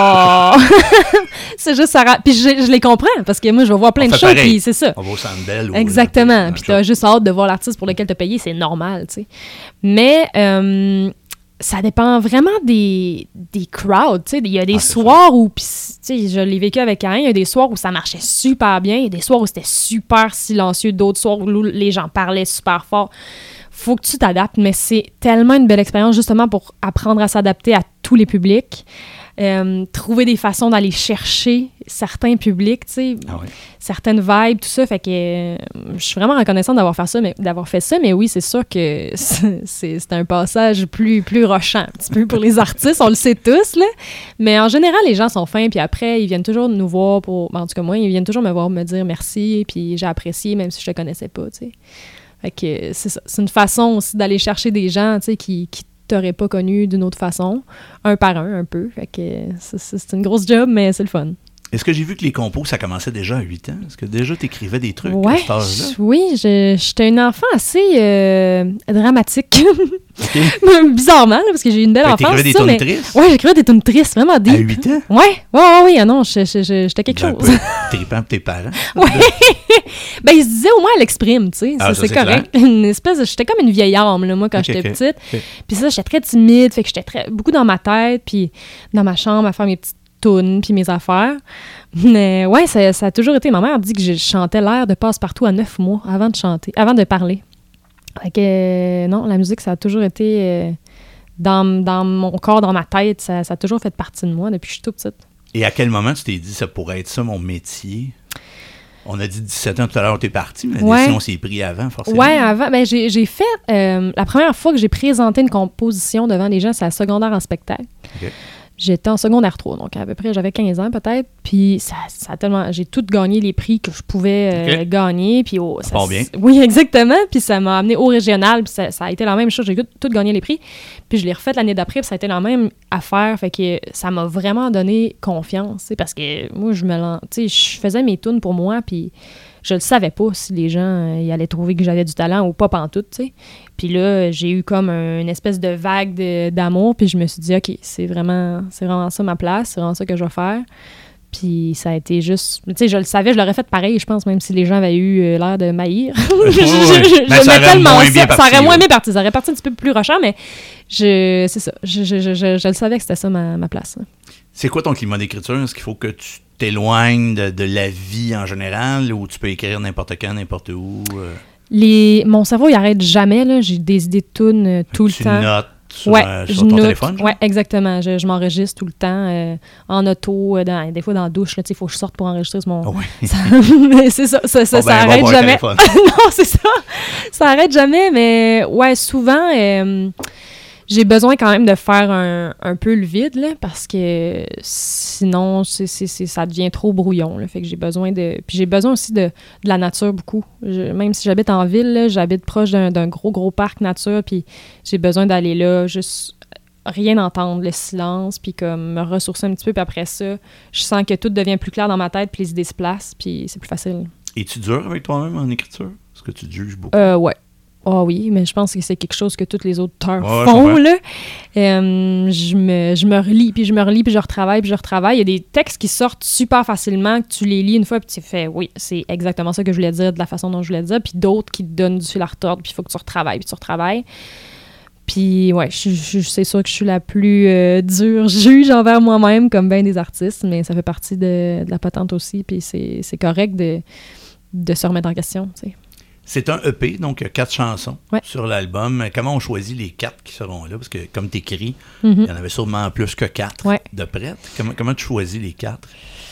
[SPEAKER 2] Oh. C'est juste ça. Puis je, je les comprends parce que moi, je vais voir plein on de choses, puis c'est ça.
[SPEAKER 1] On va au Centre Bell.
[SPEAKER 2] Exactement. Puis t'as juste hâte de voir l'artiste pour lequel t'as payé, c'est normal, tu sais. Mais... Euh, ça dépend vraiment des, des crowds, tu sais. Il y a des ah, soirs où, tu sais, je l'ai vécu avec Caïn, il y a des soirs où ça marchait super bien, il y a des soirs où c'était super silencieux, d'autres soirs où les gens parlaient super fort. Faut que tu t'adaptes, mais c'est tellement une belle expérience justement pour apprendre à s'adapter à tous les publics. Euh, trouver des façons d'aller chercher certains publics, tu sais,
[SPEAKER 1] ah oui.
[SPEAKER 2] certaines vibes, tout ça. Fait que euh, je suis vraiment reconnaissante d'avoir fait ça, mais d'avoir fait ça, mais oui, c'est sûr que c'est, c'est, c'est un passage plus, plus rushant, un petit peu pour les artistes, on le sait tous, là. Mais en général, les gens sont fins, puis après, ils viennent toujours nous voir pour... En tout cas, moi, ils viennent toujours me voir, me dire merci, puis j'ai apprécié, même si je te connaissais pas, tu sais. Fait que c'est ça. C'est une façon aussi d'aller chercher des gens, tu sais, qui... qui t'aurais pas connu d'une autre façon, un par un, un peu. Fait que c'est, c'est une grosse job, mais c'est le fun.
[SPEAKER 1] Est-ce que j'ai vu que les compos, ça commençait déjà à huit ans? Est-ce que déjà t'écrivais des trucs
[SPEAKER 2] ouais,
[SPEAKER 1] à cet âge-là?
[SPEAKER 2] Oui, je, j'étais une enfant assez euh, dramatique.
[SPEAKER 1] Okay.
[SPEAKER 2] Bizarrement, là, parce que j'ai eu une belle enfance.
[SPEAKER 1] T'écrivais des
[SPEAKER 2] ça,
[SPEAKER 1] tunes
[SPEAKER 2] mais...
[SPEAKER 1] tristes?
[SPEAKER 2] Oui, j'écrivais des tunes tristes, vraiment deep.
[SPEAKER 1] À huit ans?
[SPEAKER 2] Oui, oui, oui, oui. Ah non, je, je, je, j'étais quelque
[SPEAKER 1] ben,
[SPEAKER 2] chose.
[SPEAKER 1] Trippant pour tes parents.
[SPEAKER 2] Oui. Ben, ils se disaient au moins elle exprime, tu sais.
[SPEAKER 1] Ah,
[SPEAKER 2] ça,
[SPEAKER 1] ça,
[SPEAKER 2] c'est,
[SPEAKER 1] c'est
[SPEAKER 2] correct.
[SPEAKER 1] Clair.
[SPEAKER 2] Une espèce de... J'étais comme une vieille âme, là, moi, quand okay, j'étais okay. petite. Okay. Puis ça, j'étais très timide, fait que j'étais très... beaucoup dans ma tête, puis dans ma chambre à faire mes petites tunes, puis mes affaires. Mais ouais, ça, ça a toujours été... Ma mère dit que je chantais l'air de Passe-Partout à neuf mois avant de chanter, avant de parler. Fait que euh, non, la musique, ça a toujours été... Euh, dans, dans mon corps, dans ma tête, ça, ça a toujours fait partie de moi depuis que je suis toute petite.
[SPEAKER 1] Et à quel moment tu t'es dit, ça pourrait être ça, mon métier? On a dit dix-sept ans tout à l'heure, t'es parti, mais la ouais. décision s'est prise avant, forcément. Oui, avant. Ben, j'ai, j'ai fait... Euh, la première fois que j'ai présenté une composition devant des gens, c'est à secondaire en spectacle. Okay. J'étais en secondaire trois, donc à peu près, j'avais quinze ans peut-être. Puis ça, ça a tellement... J'ai tout gagné les prix que je pouvais euh, okay. gagner. Puis oh, ça, ça part bien.
[SPEAKER 2] Oui, exactement. Puis ça m'a amené au régional. Puis ça, ça a été la même chose. J'ai tout gagné les prix. Puis je l'ai refait l'année d'après. Puis ça a été la même affaire. Fait que ça m'a vraiment donné confiance. Parce que moi, je me... Tu sais, je faisais mes tunes pour moi. Puis je le savais pas si les gens euh, ils allaient trouver que j'avais du talent ou pas pantoute, tu sais. Puis là, j'ai eu comme un, une espèce de vague de, d'amour, puis je me suis dit, OK, c'est vraiment, c'est vraiment ça ma place, c'est vraiment ça que je vais faire. Puis ça a été juste... Tu sais, je le savais, je l'aurais fait pareil, je pense, même si les gens avaient eu euh, l'air de m'haïr. je je, je, je
[SPEAKER 1] ça, aurait tellement ça. Parti,
[SPEAKER 2] ça aurait moins bien parti. Ça aurait parti un petit peu plus rushant, mais je, c'est ça. Je, je, je, je, je le savais que c'était ça ma, ma place. Là.
[SPEAKER 1] C'est quoi ton climat d'écriture? Est-ce qu'il faut que tu t'éloignes de, de la vie en général ou tu peux écrire n'importe quand, n'importe où? Euh...
[SPEAKER 2] Les... Mon cerveau, il arrête jamais. Là. J'ai des idées de tunes euh, tout
[SPEAKER 1] tu
[SPEAKER 2] le temps.
[SPEAKER 1] Tu notes sur,
[SPEAKER 2] ouais,
[SPEAKER 1] euh, sur ton
[SPEAKER 2] note,
[SPEAKER 1] téléphone?
[SPEAKER 2] Oui, exactement. Je, je m'enregistre tout le temps euh, en auto, euh, dans, des fois dans la douche. Il faut que je sorte pour enregistrer mon...
[SPEAKER 1] Oh oui.
[SPEAKER 2] ça, c'est ça, ça, ça,
[SPEAKER 1] oh ben,
[SPEAKER 2] ça arrête
[SPEAKER 1] bon
[SPEAKER 2] jamais. Non, c'est ça. Ça arrête jamais, mais ouais, souvent... Euh, j'ai besoin quand même de faire un, un peu le vide, là, parce que sinon, c'est, c'est, c'est, ça devient trop brouillon. Là, fait que j'ai besoin de... Puis j'ai besoin aussi de, de la nature beaucoup. Je, même si j'habite en ville, là, j'habite proche d'un, d'un gros, gros parc nature, puis j'ai besoin d'aller là, juste rien entendre, le silence, puis comme me ressourcer un petit peu, puis après ça, je sens que tout devient plus clair dans ma tête, puis les idées se placent, puis c'est plus facile.
[SPEAKER 1] Es-tu dur avec toi-même en écriture? Est-ce que tu te juges beaucoup?
[SPEAKER 2] Euh, ouais. Ah oh oui, mais je pense que c'est quelque chose que tous les auteurs
[SPEAKER 1] ouais,
[SPEAKER 2] font, là. Euh, je, me, je me relis, puis je me relis, puis je retravaille, puis je retravaille. Il y a des textes qui sortent super facilement, que tu les lis une fois, puis tu fais « Oui, c'est exactement ça que je voulais dire, de la façon dont je voulais dire. » Puis d'autres qui te donnent du fil à retordre, puis il faut que tu retravailles, puis tu retravailles. Puis ouais, je, je, c'est sûr que je suis la plus euh, dure juge envers moi-même, comme bien des artistes, mais ça fait partie de, de la patente aussi, puis c'est, c'est correct de, de se remettre en question, tu sais.
[SPEAKER 1] C'est un E P, donc il y a quatre chansons
[SPEAKER 2] ouais.
[SPEAKER 1] sur l'album. Comment on choisit les quatre qui seront là? Parce que comme tu écris,
[SPEAKER 2] mm-hmm.
[SPEAKER 1] il y en avait sûrement plus que quatre
[SPEAKER 2] ouais.
[SPEAKER 1] de prêtes. Comment, comment tu choisis les quatre?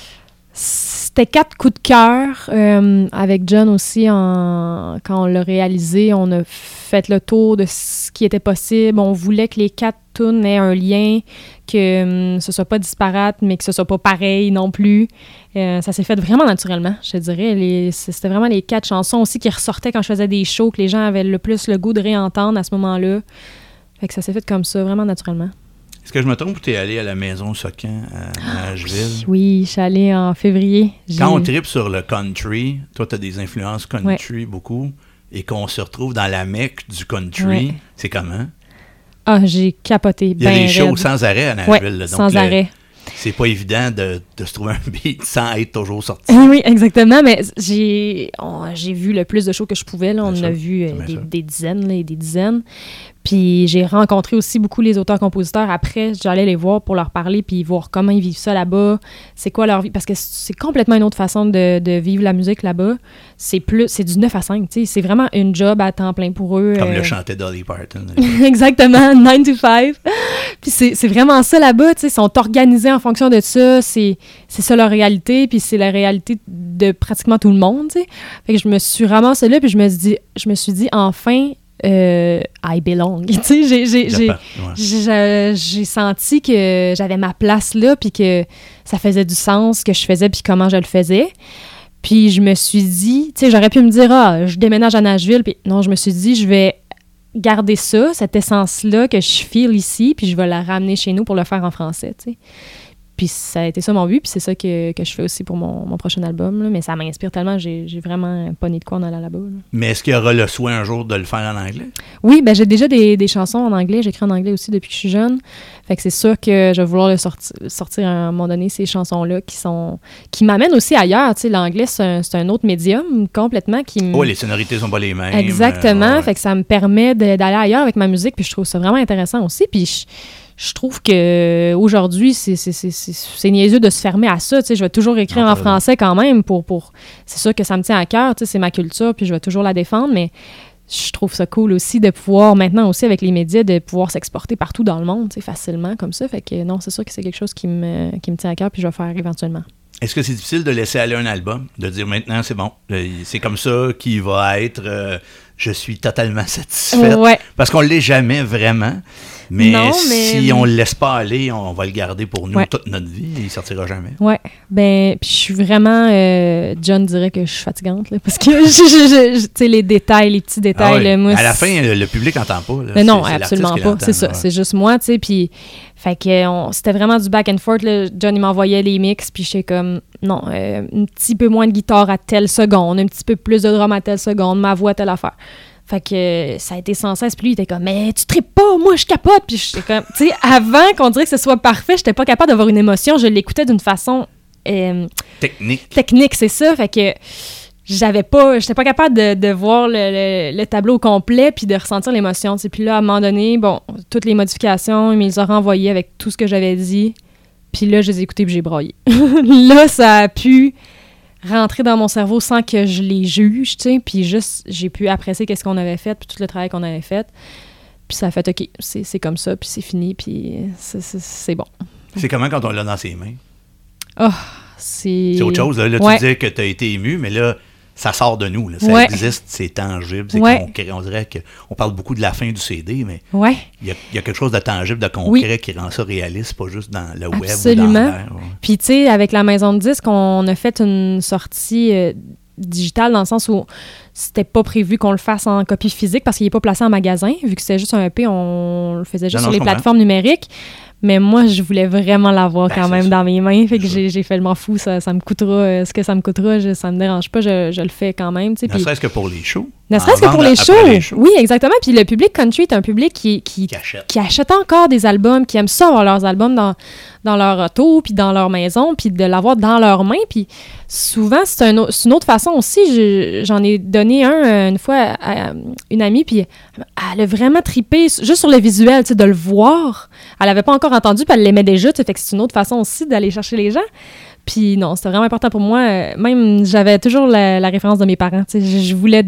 [SPEAKER 2] C'était quatre coups de cœur. Euh, avec John aussi, en, quand on l'a réalisé, on a fait le tour de ce qui était possible. On voulait que les quatre tunes aient un lien, que um, ce soit pas disparate, mais que ce soit pas pareil non plus. Euh, ça s'est fait vraiment naturellement, je te dirais. Les, c'était vraiment les quatre chansons aussi qui ressortaient quand je faisais des shows, que les gens avaient le plus le goût de réentendre à ce moment-là. Fait que ça s'est fait comme ça, vraiment naturellement.
[SPEAKER 1] Est-ce que je me trompe ou tu es allé à la Maison Socan à Nashville?
[SPEAKER 2] Oui, je suis allée en février. J'ai...
[SPEAKER 1] Quand on tripe sur le country, toi, tu as des influences country ouais. beaucoup, et qu'on se retrouve dans la mecque du country, ouais. c'est comment?
[SPEAKER 2] Ah, j'ai capoté.
[SPEAKER 1] Il y a
[SPEAKER 2] ben
[SPEAKER 1] des shows
[SPEAKER 2] raide.
[SPEAKER 1] sans arrêt à Nashville.
[SPEAKER 2] Ouais,
[SPEAKER 1] là, donc
[SPEAKER 2] sans
[SPEAKER 1] le,
[SPEAKER 2] arrêt.
[SPEAKER 1] C'est pas évident de, de se trouver un beat sans être toujours sorti.
[SPEAKER 2] Oui, exactement, mais j'ai, on, j'ai vu le plus de shows que je pouvais. Là. On en a vu euh, des, des dizaines là, et des dizaines. Puis j'ai rencontré aussi beaucoup les auteurs-compositeurs. Après, j'allais les voir pour leur parler puis voir comment ils vivent ça là-bas, c'est quoi leur vie. Parce que c'est complètement une autre façon de, de vivre la musique là-bas. C'est plus, c'est du neuf à cinq, tu sais. C'est vraiment une job à temps plein pour eux.
[SPEAKER 1] Comme
[SPEAKER 2] euh...
[SPEAKER 1] le chantait Dolly Parton.
[SPEAKER 2] Exactement, nine to five. Puis c'est, c'est vraiment ça là-bas, tu sais. Ils sont organisés en fonction de ça. C'est, c'est ça leur réalité, puis c'est la réalité de pratiquement tout le monde, tu sais. Fait que je me suis ramassée là, puis je me suis dit, je me suis dit enfin... Euh, I belong. Tu sais, j'ai, j'ai, j'ai,
[SPEAKER 1] ouais.
[SPEAKER 2] j'ai, j'ai senti que j'avais ma place là, puis que ça faisait du sens ce que je faisais, puis comment je le faisais. Puis je me suis dit, tu sais, j'aurais pu me dire, ah, je déménage à Nashville, puis non, je me suis dit, je vais garder ça, cette essence-là que je feel ici, puis je vais la ramener chez nous pour le faire en français, tu sais. Puis ça a été ça mon but, puis c'est ça que, que je fais aussi pour mon, mon prochain album. Là. Mais ça m'inspire tellement, j'ai, j'ai vraiment pas ni de quoi en allant là-bas. Là.
[SPEAKER 1] Mais est-ce qu'il y aura le souhait un jour de le faire en anglais?
[SPEAKER 2] Oui, ben j'ai déjà des, des chansons en anglais. J'écris en anglais aussi depuis que je suis jeune. Fait que c'est sûr que je vais vouloir le sorti- sortir à un moment donné, ces chansons-là qui sont qui m'amènent aussi ailleurs. Tu sais, l'anglais, c'est un, c'est un autre médium complètement qui m...
[SPEAKER 1] Oui, les sonorités sont pas les mêmes.
[SPEAKER 2] Exactement.
[SPEAKER 1] Euh, ouais.
[SPEAKER 2] Fait que ça me permet de, d'aller ailleurs avec ma musique, puis je trouve ça vraiment intéressant aussi. Puis je, Je trouve qu'aujourd'hui, c'est, c'est, c'est, c'est, c'est niaiseux de se fermer à ça. Tu sais, je vais toujours écrire non, en français quand même. pour, pour C'est sûr que ça me tient à cœur. Tu sais, c'est ma culture, puis je vais toujours la défendre. Mais je trouve ça cool aussi de pouvoir, maintenant aussi avec les médias, de pouvoir s'exporter partout dans le monde, tu sais, facilement comme ça. Fait que non, c'est sûr que c'est quelque chose qui me, qui me tient à cœur, puis je vais faire éventuellement.
[SPEAKER 1] Est-ce que c'est difficile de laisser aller un album? De dire maintenant, c'est bon, c'est comme ça qu'il va être, euh, je suis totalement satisfaite?
[SPEAKER 2] Ouais.
[SPEAKER 1] Parce qu'on ne l'est jamais vraiment. Mais,
[SPEAKER 2] non, mais
[SPEAKER 1] si on ne le laisse pas aller, on va le garder pour nous
[SPEAKER 2] ouais.
[SPEAKER 1] toute notre vie et il ne sortira jamais.
[SPEAKER 2] Oui. Ben, puis je suis vraiment... Euh, John dirait que je suis fatigante, là, parce que, je, je, je, tu sais, les détails, les petits détails,
[SPEAKER 1] ah oui.
[SPEAKER 2] là, moi...
[SPEAKER 1] À la fin, le public n'entend pas. Là.
[SPEAKER 2] Mais non,
[SPEAKER 1] c'est, c'est
[SPEAKER 2] absolument pas. C'est ça,
[SPEAKER 1] ouais.
[SPEAKER 2] c'est juste moi, tu sais, puis... Fait que on, c'était vraiment du back and forth, là. John, il m'envoyait les mix, puis j'étais comme... Non, euh, un petit peu moins de guitare à telle seconde, un petit peu plus de drum à telle seconde, ma voix à telle affaire. Fait que ça a été sans cesse. Puis lui, il était comme, mais tu tripes pas, moi, je capote. Puis j'étais comme, tu sais, avant qu'on dirait que ce soit parfait, j'étais pas capable d'avoir une émotion. Je l'écoutais d'une façon. Euh,
[SPEAKER 1] technique.
[SPEAKER 2] Technique, c'est ça. Fait que j'avais pas, j'étais pas capable de, de voir le, le, le tableau au complet puis de ressentir l'émotion. Puis là, à un moment donné, bon, toutes les modifications, il me les a renvoyées avec tout ce que j'avais dit. Puis là, je les ai écoutées puis j'ai braillé. Là, ça a pu rentrer dans mon cerveau sans que je les juge, tu sais, puis juste, j'ai pu apprécier qu'est-ce qu'on avait fait, puis tout le travail qu'on avait fait, puis ça a fait, OK, c'est, c'est comme ça, puis c'est fini, puis c'est, c'est, c'est bon.
[SPEAKER 1] C'est comment quand on l'a dans ses mains?
[SPEAKER 2] Oh, c'est...
[SPEAKER 1] C'est autre chose, là, là
[SPEAKER 2] ouais.
[SPEAKER 1] Tu disais que tu as été ému, mais là, ça sort de nous, là. Ça
[SPEAKER 2] ouais.
[SPEAKER 1] existe, c'est tangible, c'est
[SPEAKER 2] ouais.
[SPEAKER 1] concret. On dirait qu'on parle beaucoup de la fin du C D, mais il
[SPEAKER 2] ouais.
[SPEAKER 1] y, y a quelque chose de tangible, de concret oui. qui rend ça réaliste, pas juste dans le web
[SPEAKER 2] absolument.
[SPEAKER 1] Ou dans l'air. Ouais.
[SPEAKER 2] Puis tu sais, avec la maison de disques, on a fait une sortie euh, digitale dans le sens où c'était pas prévu qu'on le fasse en copie physique parce qu'il n'est pas placé en magasin. Vu que c'était juste un E P, on le faisait juste non, sur non, les plateformes numériques. Mais moi, je voulais vraiment l'avoir ben, quand même ça. Dans mes mains. Fait que j'ai, j'ai fait le m'en fou, ça, ça me coûtera euh, ce que ça me coûtera, je, ça me dérange pas, je, je le fais quand même. Ne
[SPEAKER 1] pis, serait-ce que pour les shows.
[SPEAKER 2] Ne serait-ce que pour les shows. les shows. Oui, exactement. Puis le public country est un public qui, qui,
[SPEAKER 1] qui, achète.
[SPEAKER 2] qui achète encore des albums, qui aime ça avoir leurs albums dans, dans leur auto, puis dans leur maison, puis de l'avoir dans leurs mains. Puis souvent, c'est, un, c'est une autre façon aussi. Je, j'en ai donné un une fois à, à une amie, puis elle a vraiment trippé juste sur le visuel, tu sais, de le voir. Elle n'avait pas encore entendu, puis elle l'aimait déjà. Fait que c'est une autre façon aussi d'aller chercher les gens. Puis non, c'était vraiment important pour moi. Même, j'avais toujours la, la référence de mes parents. Je, je voulais donner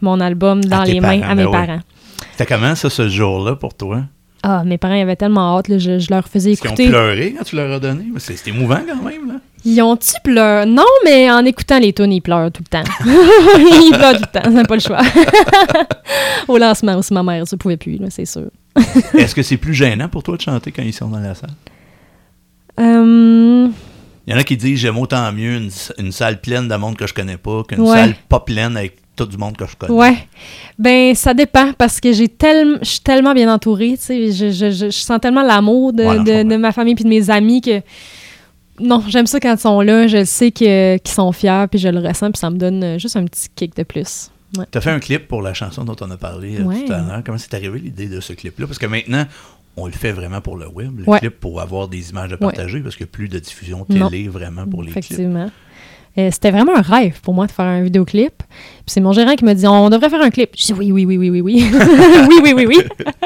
[SPEAKER 2] mon album dans les mains à mes parents.
[SPEAKER 1] C'était comment, ça, ce jour-là, pour toi?
[SPEAKER 2] Ah, mes parents, ils avaient tellement hâte, là, je, je leur faisais écouter.
[SPEAKER 1] Est-ce qu'ils ont pleuré quand tu leur as donné? C'est émouvant quand même, là.
[SPEAKER 2] Ils ont-tu pleuré? Non, mais en écoutant les tunes, ils pleurent tout le temps. Ils pleurent tout le temps, c'est pas le choix. Au lancement aussi, ma mère, ça pouvait plus, là, c'est sûr.
[SPEAKER 1] Est-ce que c'est plus gênant pour toi de chanter quand ils sont dans la salle?
[SPEAKER 2] Euh...
[SPEAKER 1] Il y en a qui disent j'aime autant mieux une, une salle pleine de monde que je connais pas qu'une
[SPEAKER 2] ouais.
[SPEAKER 1] salle pas pleine avec tout du monde que je connais.
[SPEAKER 2] Ouais. Ben, ça dépend parce que j'ai tellement, je suis tellement bien entourée, tu sais, je, je, je, je sens tellement l'amour de, ouais, non, de, de ma famille puis de mes amis que non, j'aime ça quand ils sont là, je sais que, qu'ils sont fiers puis je le ressens puis ça me donne juste un petit kick de plus. Ouais.
[SPEAKER 1] Tu as fait un clip pour la chanson dont on a parlé euh,
[SPEAKER 2] ouais.
[SPEAKER 1] tout à l'heure. Comment c'est arrivé l'idée de ce clip-là? Parce que maintenant, on le fait vraiment pour le web, le
[SPEAKER 2] ouais.
[SPEAKER 1] clip, pour avoir des images à partager, ouais. parce qu'il n'y a plus de diffusion télé non. vraiment pour les
[SPEAKER 2] Effectivement. clips. Euh, c'était vraiment un rêve pour moi de faire un vidéoclip. Puis c'est mon gérant qui m'a dit, on devrait faire un clip. Je dis oui, oui, oui, oui, oui, oui. oui, oui, oui, oui.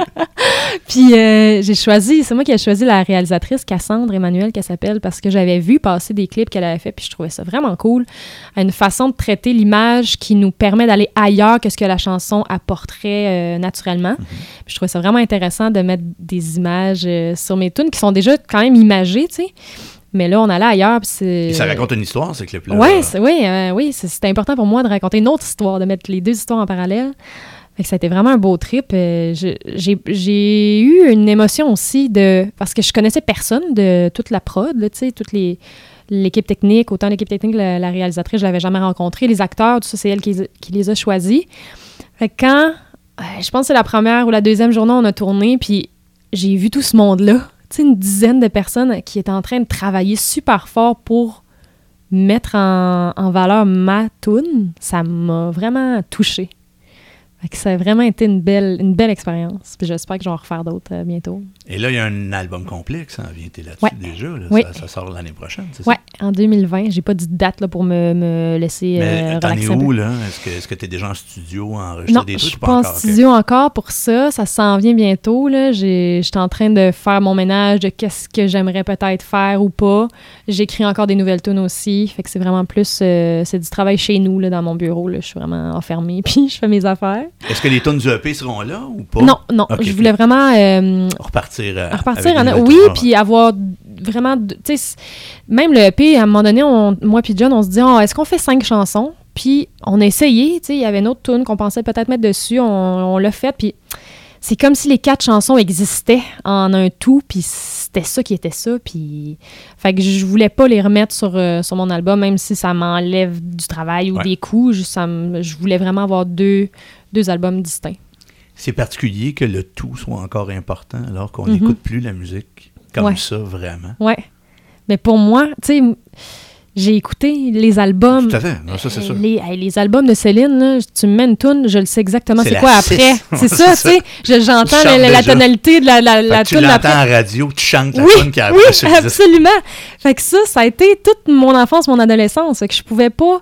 [SPEAKER 2] Puis euh, j'ai choisi, c'est moi qui ai choisi la réalisatrice Cassandre Emmanuel, qu'elle s'appelle, parce que j'avais vu passer des clips qu'elle avait fait, puis je trouvais ça vraiment cool. Une façon de traiter l'image qui nous permet d'aller ailleurs que ce que la chanson apporterait euh, naturellement. Mm-hmm. Puis je trouvais ça vraiment intéressant de mettre des images euh, sur mes tunes qui sont déjà quand même imagées, tu sais. Mais là, on allait ailleurs. Puis c'est...
[SPEAKER 1] Et ça raconte une histoire, ces clips-là.
[SPEAKER 2] Ouais, c'est, oui, euh, oui c'est, c'était important pour moi de raconter une autre histoire, de mettre les deux histoires en parallèle. Fait que ça a été vraiment un beau trip. Euh, je, j'ai, j'ai eu une émotion aussi de... Parce que je connaissais personne de toute la prod, tu sais, toute les, l'équipe technique, autant l'équipe technique, la, la réalisatrice, je l'avais jamais rencontrée. Les acteurs, tout ça, c'est elle qui, qui les a choisis. Fait que quand... Euh, je pense que c'est la première ou la deuxième journée, on a tourné, puis j'ai vu tout ce monde-là. Tu sais, une dizaine de personnes qui étaient en train de travailler super fort pour mettre en, en valeur ma toune, ça m'a vraiment touchée. Fait que ça a vraiment été une belle, une belle expérience. Puis j'espère que je vais en refaire d'autres euh, bientôt.
[SPEAKER 1] Et là, il y a un album complet qui s'en vient. T'es là-dessus
[SPEAKER 2] ouais.
[SPEAKER 1] déjà. Là.
[SPEAKER 2] Oui.
[SPEAKER 1] Ça, ça sort l'année prochaine, c'est
[SPEAKER 2] ouais,
[SPEAKER 1] ça?
[SPEAKER 2] Oui, en deux mille vingt. J'ai pas dit de date là, pour me, me laisser
[SPEAKER 1] Mais
[SPEAKER 2] euh,
[SPEAKER 1] t'en
[SPEAKER 2] relaxer
[SPEAKER 1] es
[SPEAKER 2] un
[SPEAKER 1] où,
[SPEAKER 2] peu.
[SPEAKER 1] là? Est-ce que, est-ce que t'es déjà en studio à enregistrer
[SPEAKER 2] non,
[SPEAKER 1] des trucs?
[SPEAKER 2] Non, je suis
[SPEAKER 1] pas
[SPEAKER 2] pas en
[SPEAKER 1] encore,
[SPEAKER 2] studio
[SPEAKER 1] okay.
[SPEAKER 2] encore pour ça. Ça s'en vient bientôt. Là. J'ai, j'étais en train de faire mon ménage de qu'est-ce que j'aimerais peut-être faire ou pas. J'écris encore des nouvelles tunes aussi. Fait que c'est vraiment plus... Euh, c'est du travail chez nous, là, dans mon bureau. Là. Je suis vraiment enfermée, puis je fais mes affaires.
[SPEAKER 1] Est-ce que les tunes du E P seront là ou pas?
[SPEAKER 2] Non, non.
[SPEAKER 1] Okay,
[SPEAKER 2] je voulais vraiment... Euh,
[SPEAKER 1] repartir. Euh,
[SPEAKER 2] repartir, en, oui, puis avoir vraiment... Tu sais, même le E P, à un moment donné, on, moi puis John, on se dit, oh, est-ce qu'on fait cinq chansons? Puis on a essayé, tu sais, il y avait une autre tune qu'on pensait peut-être mettre dessus, on, on l'a fait, puis c'est comme si les quatre chansons existaient en un tout, puis c'était ça qui était ça, puis... Fait que je voulais pas les remettre sur, euh, sur mon album, même si ça m'enlève du travail ou ouais. des coups, je, ça me, je voulais vraiment avoir deux, deux albums distincts.
[SPEAKER 1] C'est particulier que le tout soit encore important, alors qu'on n'écoute mm-hmm. plus la musique comme ouais. ça, vraiment.
[SPEAKER 2] Oui. Mais pour moi, tu sais... J'ai écouté les albums.
[SPEAKER 1] Tout à fait, non, ça c'est sûr.
[SPEAKER 2] Les, les albums de Céline, là, tu me mets une toune, je le sais exactement c'est, c'est quoi
[SPEAKER 1] six.
[SPEAKER 2] Après. C'est ça, tu sais. Je, j'entends la, la, la tonalité de la, la, la
[SPEAKER 1] toune après. Tu l'entends en radio, tu chantes la
[SPEAKER 2] oui,
[SPEAKER 1] toune qui a
[SPEAKER 2] oui,
[SPEAKER 1] après.
[SPEAKER 2] Oui, absolument. Fait que ça, ça a été toute mon enfance, mon adolescence. Fait que je pouvais pas...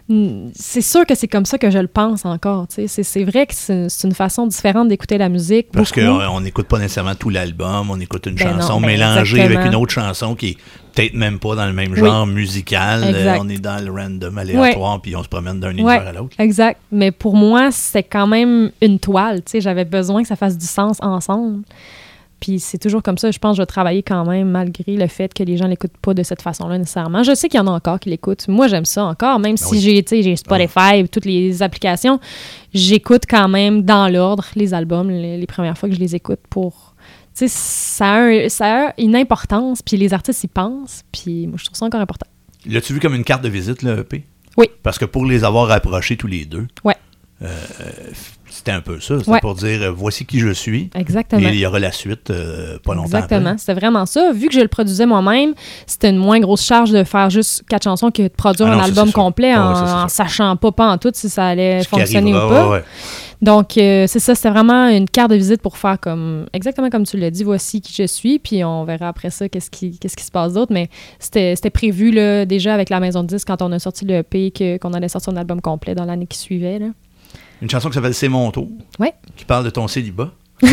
[SPEAKER 2] C'est sûr que c'est comme ça que je le pense encore. C'est, c'est vrai que c'est, c'est une façon différente d'écouter la musique.
[SPEAKER 1] Parce qu'on n'écoute pas nécessairement tout l'album, on écoute une
[SPEAKER 2] ben
[SPEAKER 1] chanson
[SPEAKER 2] non, ben
[SPEAKER 1] mélangée
[SPEAKER 2] exactement.
[SPEAKER 1] avec une autre chanson qui est peut-être même pas dans le même genre
[SPEAKER 2] oui.
[SPEAKER 1] musical. Euh, on est dans le random aléatoire, oui. puis on se promène d'un univers
[SPEAKER 2] ouais,
[SPEAKER 1] à l'autre.
[SPEAKER 2] Exact. Mais pour moi, c'est quand même une toile. T'sais. J'avais besoin que ça fasse du sens ensemble. Puis c'est toujours comme ça. Je pense que je vais travailler quand même, malgré le fait que les gens ne l'écoutent pas de cette façon-là nécessairement. Je sais qu'il y en a encore qui l'écoutent. Moi, j'aime ça encore, même ben si oui. j'ai, j'ai Spotify, toutes les applications. J'écoute quand même dans l'ordre les albums, les, les premières fois que je les écoute pour... Tu sais, ça a, un, ça a une importance, puis les artistes y pensent, puis moi, je trouve ça encore important.
[SPEAKER 1] L'as-tu vu comme une carte de visite, le E P?
[SPEAKER 2] Oui.
[SPEAKER 1] Parce que pour les avoir approchés tous les deux...
[SPEAKER 2] Ouais.
[SPEAKER 1] Euh, c'était un peu ça. C'était
[SPEAKER 2] ouais.
[SPEAKER 1] pour dire, euh, voici qui je suis.
[SPEAKER 2] Exactement.
[SPEAKER 1] Et il y aura la suite euh, pas longtemps
[SPEAKER 2] Exactement.
[SPEAKER 1] après.
[SPEAKER 2] C'était vraiment ça. Vu que je le produisais moi-même, c'était une moins grosse charge de faire juste quatre chansons que de produire ah non, un album ça, complet
[SPEAKER 1] oh,
[SPEAKER 2] en,
[SPEAKER 1] ça,
[SPEAKER 2] en sachant pas, pas en tout si ça allait
[SPEAKER 1] Ce
[SPEAKER 2] fonctionner
[SPEAKER 1] arrivera,
[SPEAKER 2] ou pas.
[SPEAKER 1] Ouais, ouais.
[SPEAKER 2] Donc, euh, c'est ça. C'était vraiment une carte de visite pour faire comme... Exactement comme tu l'as dit, voici qui je suis. Puis on verra après ça qu'est-ce qui, qu'est-ce qui se passe d'autre. Mais c'était, c'était prévu là, déjà avec la maison de disques quand on a sorti le E P que, qu'on allait sortir un album complet dans l'année qui suivait, là.
[SPEAKER 1] Une chanson qui s'appelle « C'est mon tour »,
[SPEAKER 2] ouais.
[SPEAKER 1] qui parle de ton célibat.
[SPEAKER 2] oui,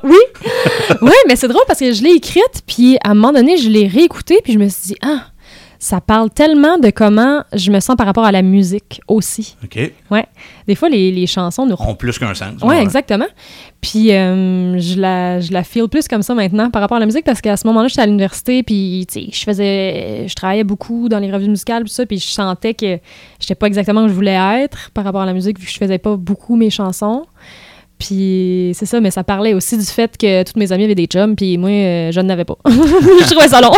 [SPEAKER 2] oui, mais c'est drôle parce que je l'ai écrite, puis à un moment donné, je l'ai réécoutée, puis je me suis dit, ah, ça parle tellement de comment je me sens par rapport à la musique aussi.
[SPEAKER 1] OK.
[SPEAKER 2] Ouais. Des fois, les, les chansons nous...
[SPEAKER 1] Ont plus qu'un sens.
[SPEAKER 2] Oui, ouais, exactement. Puis euh, je, la, je la feel plus comme ça maintenant par rapport à la musique parce qu'à ce moment-là, j'étais à l'université puis, tu sais, je faisais... Je travaillais beaucoup dans les revues musicales tout ça, puis je sentais que j'étais pas exactement où je voulais être par rapport à la musique vu que je faisais pas beaucoup mes chansons. Puis c'est ça, mais ça parlait aussi du fait que toutes mes amies avaient des chums, puis moi, euh, je n'avais pas. Je trouvais ça long.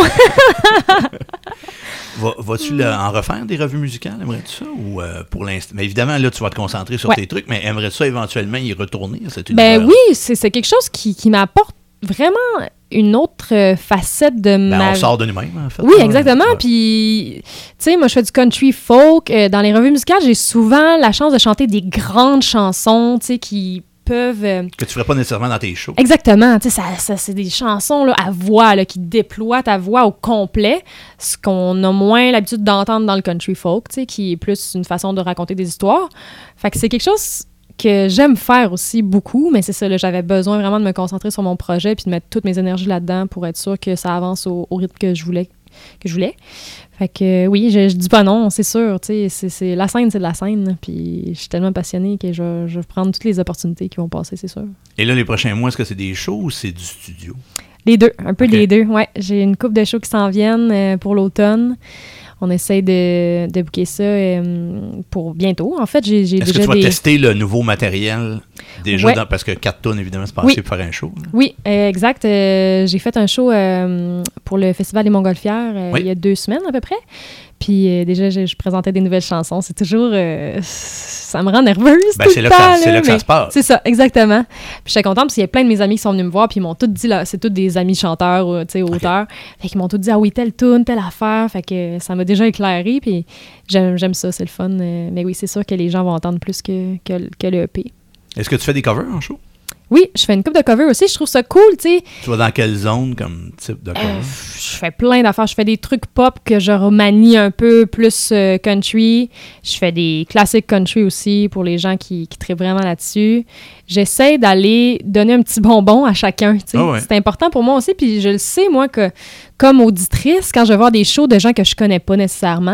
[SPEAKER 1] Va, vas-tu le, en refaire des revues musicales? Aimerais-tu ça? Ou euh, pour l'instant? Mais évidemment, là, tu vas te concentrer sur
[SPEAKER 2] ouais.
[SPEAKER 1] tes trucs, mais aimerais-tu ça éventuellement y retourner à cet univers?
[SPEAKER 2] Ben oui, c'est, c'est quelque chose qui, qui m'apporte vraiment une autre facette de
[SPEAKER 1] ben,
[SPEAKER 2] ma...
[SPEAKER 1] on sort de nous-mêmes, en fait.
[SPEAKER 2] Oui, exactement. Ouais. Puis, tu sais, moi, je fais du country folk. Euh, dans les revues musicales, j'ai souvent la chance de chanter des grandes chansons, tu sais, qui... peuvent... Euh...
[SPEAKER 1] Que tu ferais pas nécessairement dans tes shows.
[SPEAKER 2] Exactement. Tu sais, ça, ça, c'est des chansons là, à voix là, qui déploient ta voix au complet, ce qu'on a moins l'habitude d'entendre dans le country folk, tu sais, qui est plus une façon de raconter des histoires. Fait que c'est quelque chose que j'aime faire aussi beaucoup, mais c'est ça, là, j'avais besoin vraiment de me concentrer sur mon projet puis de mettre toutes mes énergies là-dedans pour être sûr que ça avance au, au rythme que je voulais. que je voulais. Fait que euh, oui, je, je dis pas non, c'est sûr, tu sais, c'est, c'est, la scène, c'est de la scène, puis je suis tellement passionnée que je, je vais prendre toutes les opportunités qui vont passer, c'est sûr.
[SPEAKER 1] Et là, les prochains mois, est-ce que c'est des shows ou c'est du studio?
[SPEAKER 2] Les deux, un peu
[SPEAKER 1] okay.
[SPEAKER 2] des deux, ouais. J'ai une couple de shows qui s'en viennent euh, pour l'automne. On essaie de, de booker ça euh, pour bientôt. En fait, j'ai, j'ai
[SPEAKER 1] Est-ce
[SPEAKER 2] déjà
[SPEAKER 1] que tu vas
[SPEAKER 2] des...
[SPEAKER 1] tester le nouveau matériel déjà? Ouais. Dans, parce que quatre tonnes, évidemment, c'est pas
[SPEAKER 2] oui.
[SPEAKER 1] assez pour faire un show. Là.
[SPEAKER 2] Oui, euh, exact. Euh, j'ai fait un show euh, pour le Festival des Montgolfières euh, oui. il y a deux semaines à peu près. Puis euh, déjà, je, je présentais des nouvelles chansons. C'est toujours... Euh, ça me rend nerveuse
[SPEAKER 1] ben,
[SPEAKER 2] tout
[SPEAKER 1] c'est
[SPEAKER 2] le
[SPEAKER 1] là
[SPEAKER 2] temps.
[SPEAKER 1] Que ça,
[SPEAKER 2] là,
[SPEAKER 1] c'est là que ça se passe.
[SPEAKER 2] C'est ça, exactement. Puis j'étais contente parce qu'il y a plein de mes amis qui sont venus me voir puis ils m'ont tous dit, là, c'est tous des amis chanteurs ou auteurs. Okay. Fait qu'ils m'ont tous dit, ah oui, telle tune, telle affaire. Fait que ça m'a déjà éclairé. Puis j'aime, j'aime ça, c'est le fun. Mais oui, c'est sûr que les gens vont entendre plus que, que, que le E P.
[SPEAKER 1] Est-ce que tu fais des covers en show?
[SPEAKER 2] Oui, je fais une couple de covers aussi. Je trouve ça cool, tu sais.
[SPEAKER 1] Tu vas dans quelle zone comme type de cover? Euh,
[SPEAKER 2] je fais plein d'affaires. Je fais des trucs pop que je remanie un peu plus euh, country. Je fais des classiques country aussi pour les gens qui, qui trippent vraiment là-dessus. J'essaie d'aller donner un petit bonbon à chacun, tu sais. Oh ouais. C'est important pour moi aussi. Puis je le sais, moi, que comme auditrice, quand je vais voir des shows de gens que je connais pas nécessairement,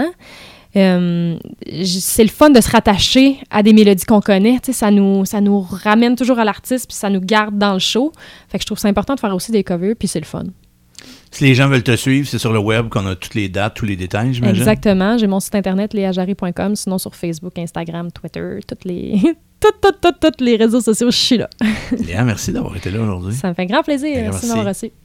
[SPEAKER 2] Euh, c'est le fun de se rattacher à des mélodies qu'on connaît. Ça nous, ça nous ramène toujours à l'artiste puis ça nous garde dans le show. Fait que je trouve ça important de faire aussi des covers puis c'est le fun.
[SPEAKER 1] Si les gens veulent te suivre, c'est sur le web qu'on a toutes les dates, tous les détails, j'imagine?
[SPEAKER 2] Exactement. J'ai mon site internet léa jarry point com, sinon sur Facebook, Instagram, Twitter, toutes les... toutes, toutes, toutes, toutes les réseaux sociaux, je suis là.
[SPEAKER 1] Léa, merci d'avoir été là aujourd'hui.
[SPEAKER 2] Ça me fait grand plaisir. Merci de m'avoir reçu.